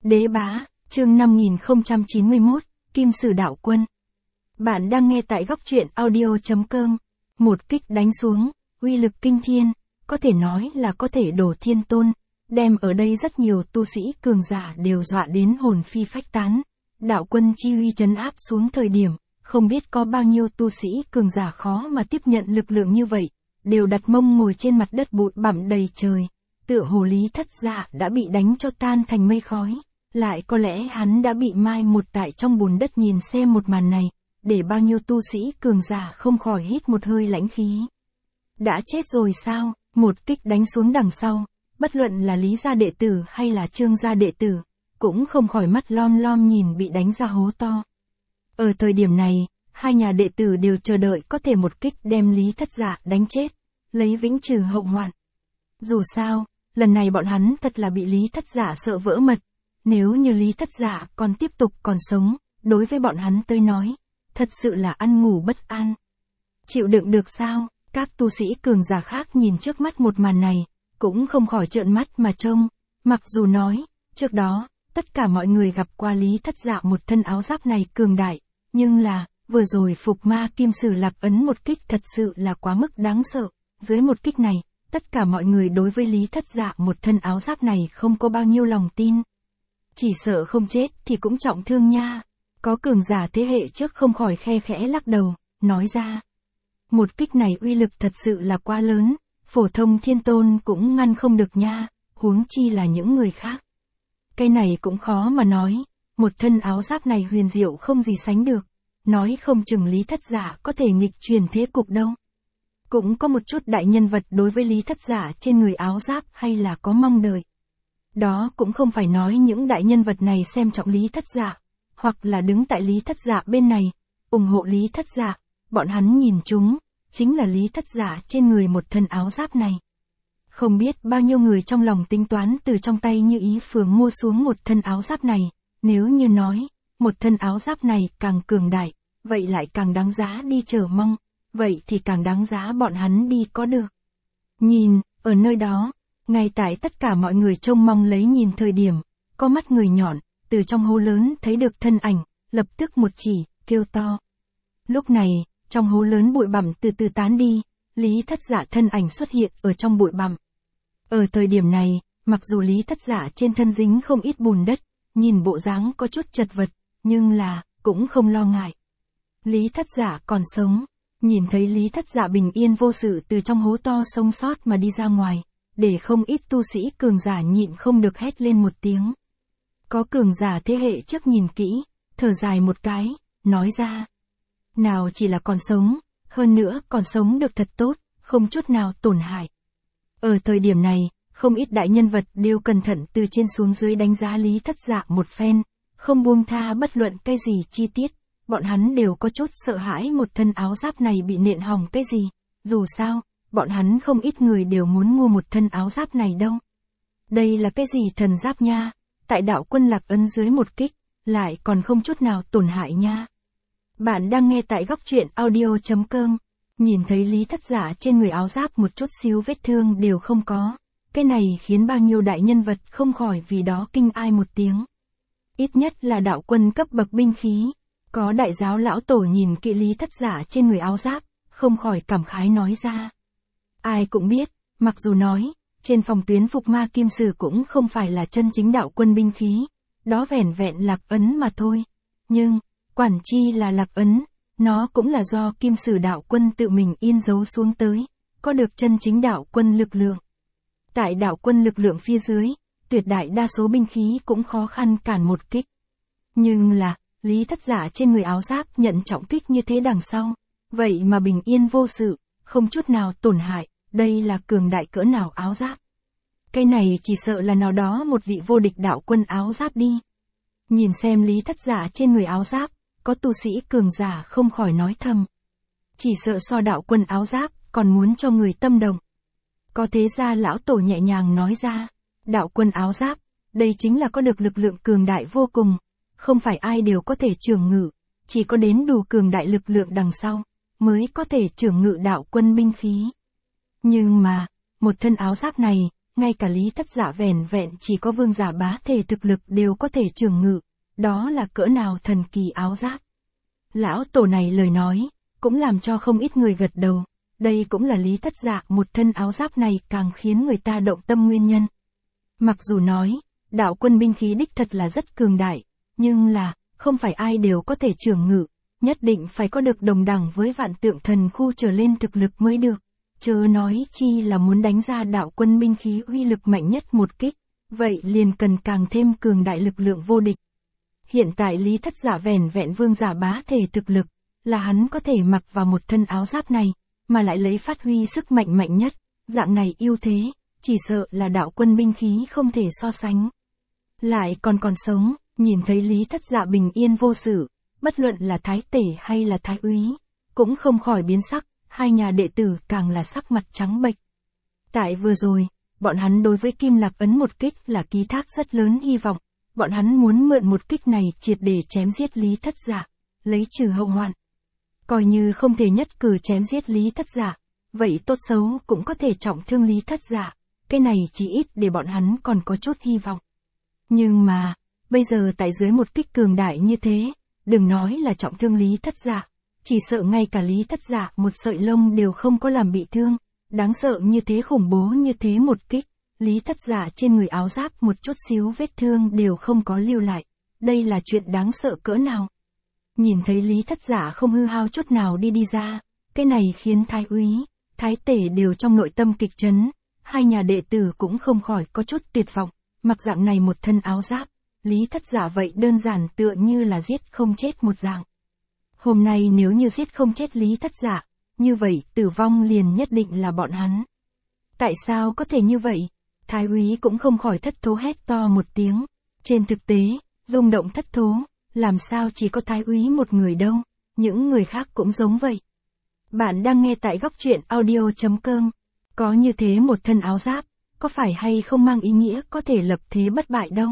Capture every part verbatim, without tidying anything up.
Đế bá, chương năm nghìn không trăm chín mươi mốt, Kim Sử Đạo Quân. Bạn đang nghe tại góc truyện audio chấm com. Một kích đánh xuống, uy lực kinh thiên, có thể nói là có thể đổ thiên tôn, đem ở đây rất nhiều tu sĩ cường giả đều dọa đến hồn phi phách tán. Đạo quân chi uy trấn áp xuống thời điểm, không biết có bao nhiêu tu sĩ cường giả khó mà tiếp nhận lực lượng như vậy, đều đặt mông ngồi trên mặt đất bụi bặm đầy trời. Tựa hồ Lý Thất Dạ đã bị đánh cho tan thành mây khói, lại có lẽ hắn đã bị mai một tại trong bùn đất. Nhìn xem một màn này, để bao nhiêu tu sĩ cường giả không khỏi hít một hơi lãnh khí. Đã chết rồi sao? Một kích đánh xuống đằng sau, bất luận là Lý gia đệ tử hay là Trương gia đệ tử, cũng không khỏi mắt lom lom nhìn bị đánh ra hố to. Ở thời điểm này, hai nhà đệ tử đều chờ đợi có thể một kích đem Lý Thất Dạ đánh chết, lấy vĩnh trừ hậu hoạn. Dù sao, lần này bọn hắn thật là bị Lý Thất Dạ sợ vỡ mật. Nếu như Lý Thất Dạ còn tiếp tục còn sống, đối với bọn hắn tới nói, thật sự là ăn ngủ bất an. Chịu đựng được sao? Các tu sĩ cường giả khác nhìn trước mắt một màn này, cũng không khỏi trợn mắt mà trông. Mặc dù nói, trước đó, tất cả mọi người gặp qua Lý Thất Dạ một thân áo giáp này cường đại, nhưng là, vừa rồi Phục Ma Kim Sử Lạc ấn một kích thật sự là quá mức đáng sợ. Dưới một kích này, tất cả mọi người đối với Lý Thất Dạ một thân áo giáp này không có bao nhiêu lòng tin. Chỉ sợ không chết thì cũng trọng thương nha. Có cường giả thế hệ trước không khỏi khe khẽ lắc đầu, nói ra. Một kích này uy lực thật sự là quá lớn, phổ thông thiên tôn cũng ngăn không được nha, huống chi là những người khác. Cái này cũng khó mà nói, một thân áo giáp này huyền diệu không gì sánh được, nói không chừng Lý Thất Dạ có thể nghịch truyền thế cục đâu. Cũng có một chút đại nhân vật đối với Lý Thất Dạ trên người áo giáp hay là có mong đợi. Đó cũng không phải nói những đại nhân vật này xem trọng Lý Thất Dạ, hoặc là đứng tại Lý Thất Dạ bên này, ủng hộ Lý Thất Dạ, bọn hắn nhìn chúng, chính là Lý Thất Dạ trên người một thân áo giáp này. Không biết bao nhiêu người trong lòng tính toán từ trong tay Như Ý Phường mua xuống một thân áo giáp này, nếu như nói, một thân áo giáp này càng cường đại, vậy lại càng đáng giá đi chờ mong, vậy thì càng đáng giá bọn hắn đi có được. Nhìn, ở nơi đó, ngay tại tất cả mọi người trông mong lấy nhìn thời điểm, có mắt người nhọn, từ trong hố lớn thấy được thân ảnh, lập tức một chỉ, kêu to. Lúc này, trong hố lớn bụi bặm từ từ tán đi, Lý Thất Dạ thân ảnh xuất hiện ở trong bụi bặm. Ở thời điểm này, mặc dù Lý Thất Dạ trên thân dính không ít bùn đất, nhìn bộ dáng có chút chật vật, nhưng là, cũng không lo ngại. Lý Thất Dạ còn sống, nhìn thấy Lý Thất Dạ bình yên vô sự từ trong hố to sống sót mà đi ra ngoài, để không ít tu sĩ cường giả nhịn không được hét lên một tiếng. Có cường giả thế hệ trước nhìn kỹ, thở dài một cái, nói ra. Nào chỉ là còn sống, hơn nữa còn sống được thật tốt, không chút nào tổn hại. Ở thời điểm này, không ít đại nhân vật đều cẩn thận từ trên xuống dưới đánh giá Lý Thất Dạ một phen, không buông tha bất luận cái gì chi tiết, bọn hắn đều có chút sợ hãi một thân áo giáp này bị nện hỏng cái gì, dù sao, bọn hắn không ít người đều muốn mua một thân áo giáp này đâu. Đây là cái gì thần giáp nha, tại đạo quân Lạc ấn dưới một kích, lại còn không chút nào tổn hại nha. Bạn đang nghe tại góc truyện audio chấm com, nhìn thấy Lý Thất Dạ trên người áo giáp một chút xíu vết thương đều không có, cái này khiến bao nhiêu đại nhân vật không khỏi vì đó kinh ai một tiếng. Ít nhất là đạo quân cấp bậc binh khí, có đại giáo lão tổ nhìn kỹ Lý Thất Dạ trên người áo giáp, không khỏi cảm khái nói ra. Ai cũng biết, mặc dù nói, trên phòng tuyến Phục Ma Kim Sử cũng không phải là chân chính đạo quân binh khí, đó vẻn vẹn Lạc ấn mà thôi, nhưng, quản chi là Lạc ấn, nó cũng là do Kim Sử đạo quân tự mình in dấu xuống tới, có được chân chính đạo quân lực lượng. Tại đạo quân lực lượng phía dưới, tuyệt đại đa số binh khí cũng khó khăn cản một kích. Nhưng là, Lý Thất Dạ trên người áo giáp nhận trọng kích như thế đằng sau, vậy mà bình yên vô sự, không chút nào tổn hại, đây là cường đại cỡ nào áo giáp. Cái này chỉ sợ là nào đó một vị vô địch đạo quân áo giáp đi. Nhìn xem Lý Thất Dạ trên người áo giáp, có tu sĩ cường giả không khỏi nói thầm. Chỉ sợ so đạo quân áo giáp, còn muốn cho người tâm động. Có thế gia lão tổ nhẹ nhàng nói ra, đạo quân áo giáp, đây chính là có được lực lượng cường đại vô cùng, không phải ai đều có thể trưởng ngự, chỉ có đến đủ cường đại lực lượng đằng sau, mới có thể trưởng ngự đạo quân binh khí. Nhưng mà, một thân áo giáp này, ngay cả Lý Thất Dạ vẻn vẹn chỉ có vương giả bá thể thực lực đều có thể trường ngự, đó là cỡ nào thần kỳ áo giáp. Lão tổ này lời nói, cũng làm cho không ít người gật đầu, đây cũng là Lý Thất Dạ một thân áo giáp này càng khiến người ta động tâm nguyên nhân. Mặc dù nói, đạo quân binh khí đích thật là rất cường đại, nhưng là, không phải ai đều có thể trường ngự, nhất định phải có được đồng đẳng với vạn tượng thần khu trở lên thực lực mới được. Chớ nói chi là muốn đánh ra đạo quân binh khí uy lực mạnh nhất một kích, vậy liền cần càng thêm cường đại lực lượng vô địch. Hiện tại Lý Thất Dạ vẻn vẹn vương giả bá thể thực lực, là hắn có thể mặc vào một thân áo giáp này, mà lại lấy phát huy sức mạnh mạnh nhất, dạng này ưu thế, chỉ sợ là đạo quân binh khí không thể so sánh. Lại còn còn sống, nhìn thấy Lý Thất Dạ bình yên vô sự, bất luận là thái tể hay là thái úy, cũng không khỏi biến sắc. Hai nhà đệ tử càng là sắc mặt trắng bệch. Tại vừa rồi, bọn hắn đối với Kim Lạc Ấn một kích là ký thác rất lớn hy vọng, bọn hắn muốn mượn một kích này triệt để chém giết Lý Thất Dạ, lấy trừ hậu hoạn. Coi như không thể nhất cử chém giết Lý Thất Dạ, vậy tốt xấu cũng có thể trọng thương Lý Thất Dạ, cái này chỉ ít để bọn hắn còn có chút hy vọng. Nhưng mà, bây giờ tại dưới một kích cường đại như thế, đừng nói là trọng thương Lý Thất Dạ. Chỉ sợ ngay cả Lý Thất Dạ một sợi lông đều không có làm bị thương, đáng sợ như thế khủng bố như thế một kích, Lý Thất Dạ trên người áo giáp một chút xíu vết thương đều không có lưu lại, đây là chuyện đáng sợ cỡ nào. Nhìn thấy Lý Thất Dạ không hư hao chút nào đi đi ra, cái này khiến thái úy, thái tể đều trong nội tâm kịch chấn, hai nhà đệ tử cũng không khỏi có chút tuyệt vọng, mặc dạng này một thân áo giáp, Lý Thất Dạ vậy đơn giản tựa như là giết không chết một dạng. Hôm nay nếu như giết không chết Lý Thất Dạ, như vậy tử vong liền nhất định là bọn hắn. Tại sao có thể như vậy? Thái úy cũng không khỏi thất thố hét to một tiếng. Trên thực tế, rung động thất thố, làm sao chỉ có thái úy một người đâu, những người khác cũng giống vậy. Bạn đang nghe tại góc truyện audio chấm com. Có như thế một thân áo giáp, có phải hay không mang ý nghĩa có thể lập thế bất bại đâu.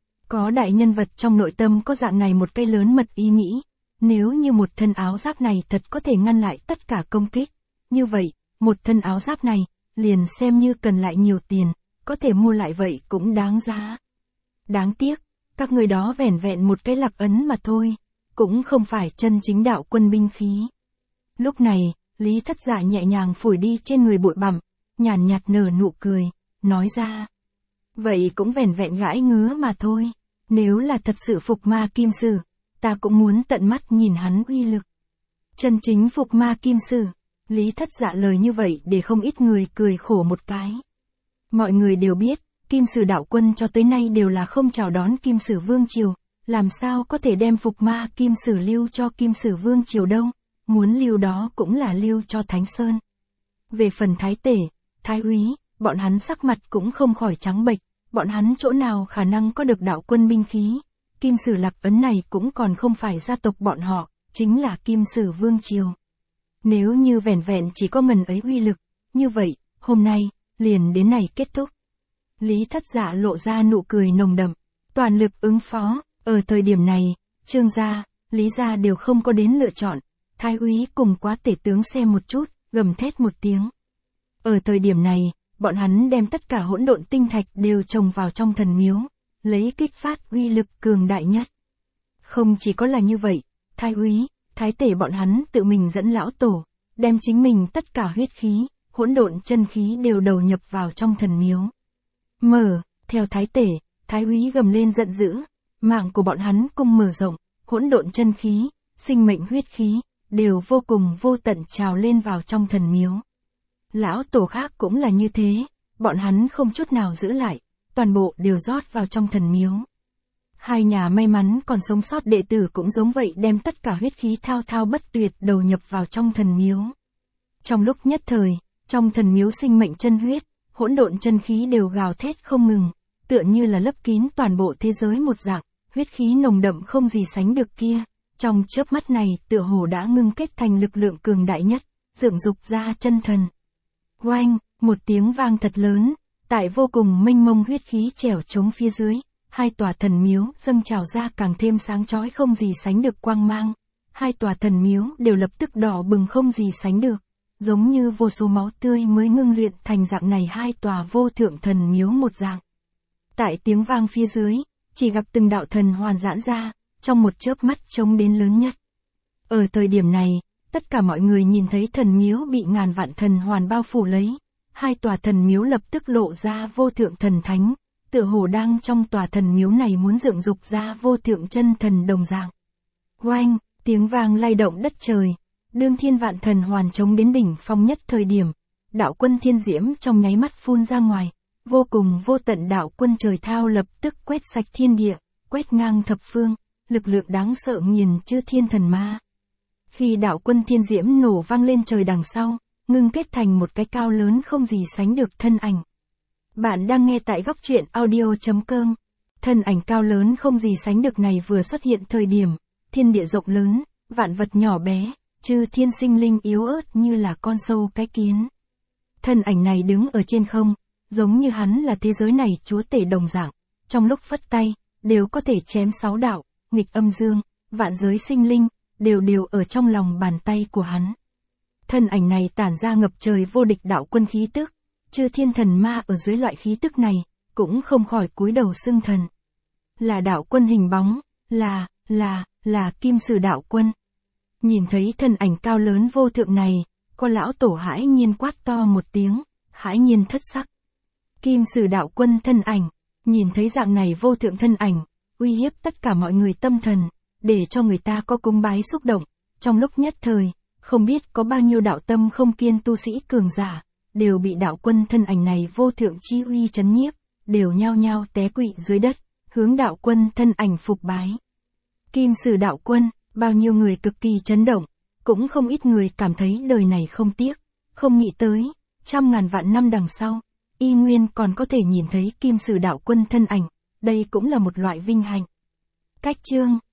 Có đại nhân vật trong nội tâm có dạng này một cây lớn mật ý nghĩ. Nếu như một thân áo giáp này thật có thể ngăn lại tất cả công kích, như vậy, một thân áo giáp này, liền xem như cần lại nhiều tiền, có thể mua lại vậy cũng đáng giá. Đáng tiếc, các người đó vẻn vẹn một cái lạc ấn mà thôi, cũng không phải chân chính đạo quân binh khí. Lúc này, Lý Thất Dạ nhẹ nhàng phủi đi trên người bụi bặm, nhàn nhạt nở nụ cười, nói ra. Vậy cũng vẻn vẹn gãi ngứa mà thôi, nếu là thật sự phục ma kim sử, ta cũng muốn tận mắt nhìn hắn uy lực. Chân chính phục ma kim sử, Lý Thất Dạ lời như vậy để không ít người cười khổ một cái. Mọi người đều biết, kim sử đạo quân cho tới nay đều là không chào đón kim sử vương triều, làm sao có thể đem phục ma kim sử lưu cho kim sử vương triều đâu, muốn lưu đó cũng là lưu cho Thánh Sơn. Về phần thái tể, thái úy, bọn hắn sắc mặt cũng không khỏi trắng bệch, bọn hắn chỗ nào khả năng có được đạo quân binh khí. Kim sử lạc ấn này cũng còn không phải gia tộc bọn họ, chính là kim sử vương triều. Nếu như vẻn vẹn chỉ có ngần ấy uy lực, như vậy, hôm nay, liền đến này kết thúc. Lý Thất Dạ lộ ra nụ cười nồng đậm, toàn lực ứng phó, ở thời điểm này, Trương gia, Lý gia đều không có đến lựa chọn, thái úy cùng quá tể tướng xem một chút, gầm thét một tiếng. Ở thời điểm này, bọn hắn đem tất cả hỗn độn tinh thạch đều trồng vào trong thần miếu, lấy kích phát uy lực cường đại nhất. Không chỉ có là như vậy, thái úy, thái tể bọn hắn tự mình dẫn lão tổ, đem chính mình tất cả huyết khí, hỗn độn chân khí đều đầu nhập vào trong thần miếu. Mở, theo thái tể, thái úy gầm lên giận dữ, mạng của bọn hắn cùng mở rộng, hỗn độn chân khí, sinh mệnh huyết khí, đều vô cùng vô tận trào lên vào trong thần miếu. Lão tổ khác cũng là như thế, bọn hắn không chút nào giữ lại, toàn bộ đều rót vào trong thần miếu. Hai nhà may mắn còn sống sót đệ tử cũng giống vậy đem tất cả huyết khí thao thao bất tuyệt đầu nhập vào trong thần miếu. Trong lúc nhất thời, trong thần miếu sinh mệnh chân huyết, hỗn độn chân khí đều gào thét không ngừng, tựa như là lấp kín toàn bộ thế giới một dạng, huyết khí nồng đậm không gì sánh được kia, trong chớp mắt này tựa hồ đã ngưng kết thành lực lượng cường đại nhất, dựng dục ra chân thần. Oanh, một tiếng vang thật lớn, tại vô cùng mênh mông huyết khí trèo trống phía dưới, hai tòa thần miếu dâng trào ra càng thêm sáng chói không gì sánh được quang mang, hai tòa thần miếu đều lập tức đỏ bừng không gì sánh được, giống như vô số máu tươi mới ngưng luyện thành dạng này hai tòa vô thượng thần miếu một dạng. Tại tiếng vang phía dưới, chỉ gặp từng đạo thần hoàn giãn ra, trong một chớp mắt trông đến lớn nhất. Ở thời điểm này, tất cả mọi người nhìn thấy thần miếu bị ngàn vạn thần hoàn bao phủ lấy, hai tòa thần miếu lập tức lộ ra vô thượng thần thánh, tựa hồ đang trong tòa thần miếu này muốn dựng dục ra vô thượng chân thần đồng dạng. Oanh, tiếng vang lay động đất trời, đương thiên vạn thần hoàn chống đến đỉnh phong nhất thời điểm, đạo quân thiên diễm trong nháy mắt phun ra ngoài, vô cùng vô tận đạo quân trời thao lập tức quét sạch thiên địa, quét ngang thập phương, lực lượng đáng sợ nghiền chư thiên thần ma. Khi đạo quân thiên diễm nổ vang lên trời đằng sau, ngưng kết thành một cái cao lớn không gì sánh được thân ảnh. Bạn đang nghe tại góc truyện audio chấm com. Thân ảnh cao lớn không gì sánh được này vừa xuất hiện thời điểm, thiên địa rộng lớn, vạn vật nhỏ bé, chư thiên sinh linh yếu ớt như là con sâu cái kiến. Thân ảnh này đứng ở trên không, giống như hắn là thế giới này chúa tể đồng dạng, trong lúc phất tay, đều có thể chém sáu đạo, nghịch âm dương, vạn giới sinh linh, đều đều ở trong lòng bàn tay của hắn. Thân ảnh này tản ra ngập trời vô địch đạo quân khí tức, chư thiên thần ma ở dưới loại khí tức này, cũng không khỏi cúi đầu xưng thần. Là đạo quân hình bóng, là, là, là Kim Sử đạo quân. Nhìn thấy thân ảnh cao lớn vô thượng này, có lão tổ hãi nhiên quát to một tiếng, hãi nhiên thất sắc. Kim Sử đạo quân thân ảnh, nhìn thấy dạng này vô thượng thân ảnh, uy hiếp tất cả mọi người tâm thần, để cho người ta có cúng bái xúc động, trong lúc nhất thời, không biết có bao nhiêu đạo tâm không kiên tu sĩ cường giả, đều bị đạo quân thân ảnh này vô thượng chi uy chấn nhiếp, đều nhao nhao té quỵ dưới đất, hướng đạo quân thân ảnh phục bái. Kim Sử đạo quân, bao nhiêu người cực kỳ chấn động, cũng không ít người cảm thấy đời này không tiếc, không nghĩ tới, trăm ngàn vạn năm đằng sau, y nguyên còn có thể nhìn thấy Kim Sử đạo quân thân ảnh, đây cũng là một loại vinh hạnh. Cách chương